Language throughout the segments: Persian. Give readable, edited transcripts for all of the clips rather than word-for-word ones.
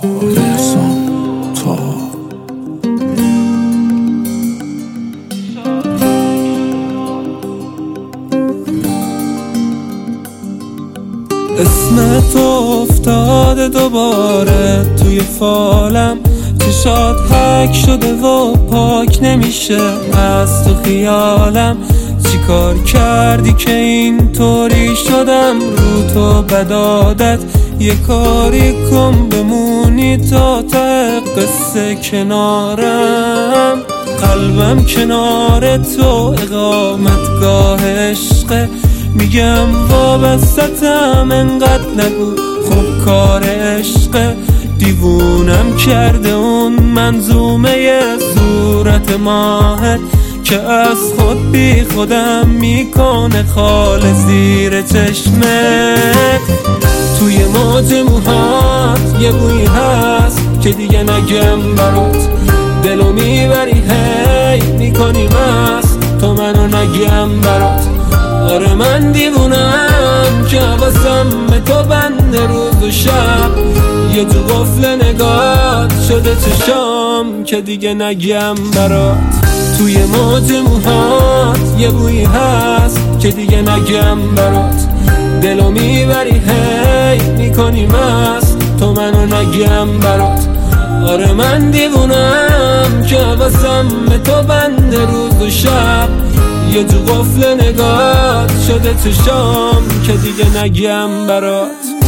اسمت افتاده دوباره توی فالم، چشات حک شده و پاک نمیشه از تو خیالم. چی کار کردی که این طوری شدم رو تو بدادت؟ یه کاری کن بمونی تا ته قصه کنارم. قلبم کنار تو اقامتگاه عشقه، میگم وابستم انقدر نگو خب کار عشقه. دیوونم کرده اون منظومه صورت ماهت که از خود بی خودم میکنه خال زیر چشمت. توی موج موهات یه بویی هست که دیگه نگم برات، دلو میبری هی میکنی مست تو منو نگم برات. آره من دیوونم که حواسم به تو بنده روز و شب، یه جو قفل نگات شده چشام که دیگه نگم برات. توی موج موهات یه بویی هست که دیگه نگم برات، دلو میبری هی میکنی مست تو منو نگم برات. آره من دیوونم که حواسم به تو بنده روز و شب، یه جو قفل نگات شده چشام که دیگه نگم برات.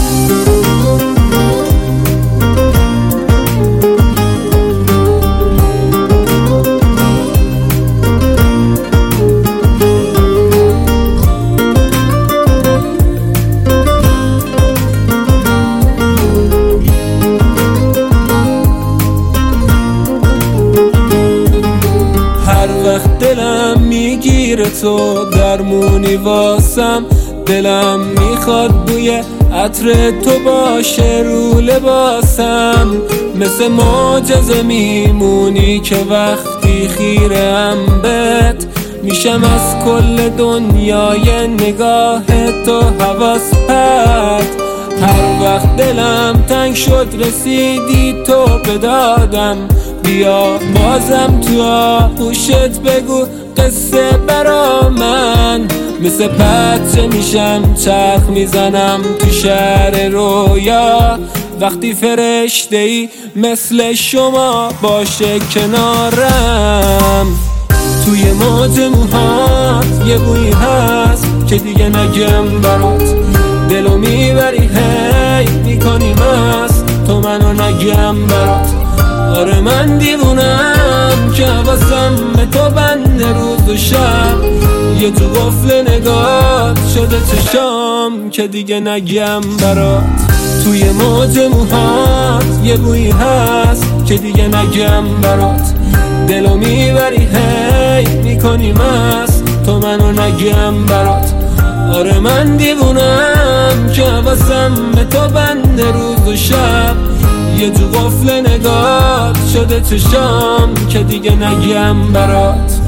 دلم میگیره تو درمونی واسم، دلم میخواد بوی عطر تو باشه رو لباسم. مثل معجزه میمونی که وقتی خیرم بهت میشم از کل دنیای نگاه تو حواس پرت. هر وقت دلم تنگ شد رسیدی تو به دادم، بیا بازم تو آغوشت بگو قصه برا من. مثل بچه میشم چرخ میزنم تو شهر رویا، وقتی فرشته ای مثل شما باشه کنارم. توی موج موهات یه بویی هست که دیگه نگم برات، دلو میبری هی میکنی مست تو منو نگم برات. آره من دیوونم که حواسم به تو بنده روز و شب، یه جو قفل نگات شده چشام که دیگه نگم برات. توی موج موهات یه بویی هست که دیگه نگم برات، دلو میبری هی میکنی مست تو منو نگم برات. آره من دیوونم که حواسم به تو بنده روز و شب، یه جو قفل نگات شده چشام که دیگه نگم برات.